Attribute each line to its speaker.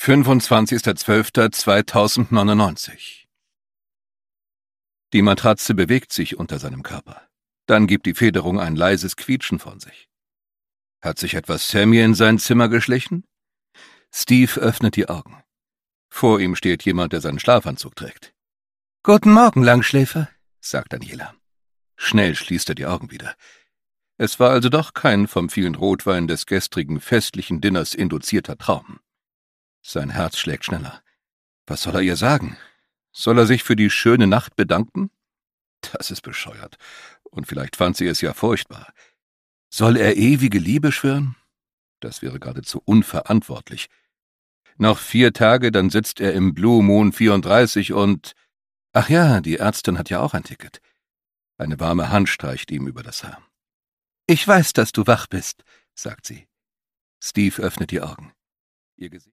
Speaker 1: 25.12.2099. Die Matratze bewegt sich unter seinem Körper. Dann gibt die Federung ein leises Quietschen von sich. Hat sich etwas Sammy in sein Zimmer geschlichen? Steve öffnet die Augen. Vor ihm steht jemand, der seinen Schlafanzug trägt. »Guten Morgen, Langschläfer«, sagt Daniela. Schnell schließt er die Augen wieder. Es war also doch kein vom vielen Rotwein des gestrigen festlichen Dinners induzierter Traum. Sein Herz schlägt schneller. Was soll er ihr sagen? Soll er sich für die schöne Nacht bedanken? Das ist bescheuert. Und vielleicht fand sie es ja furchtbar. Soll er ewige Liebe schwören? Das wäre geradezu unverantwortlich. Noch 4 Tage, dann sitzt er im Blue Moon 34 und... Ach ja, die Ärztin hat ja auch ein Ticket. Eine warme Hand streicht ihm über das Haar. »Ich weiß, dass du wach bist«, sagt sie. Steve öffnet die Augen. Ihr Gesicht